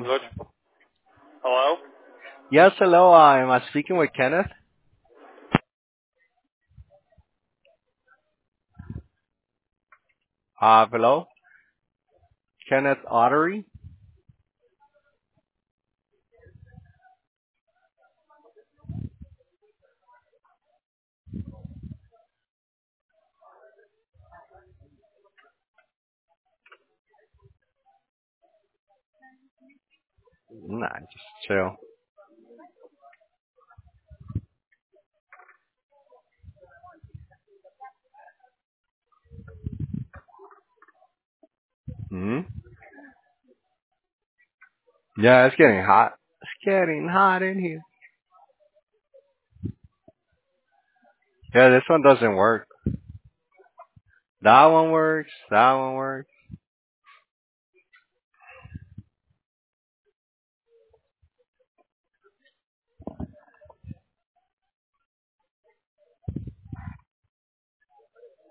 Good. Hello? Yes, hello. Am I speaking with Kenneth? Hello, Kenneth Ottery. Nah, just chill. Hmm. Yeah, it's getting hot. It's getting hot in here. Yeah, this one doesn't work. That one works. That one works.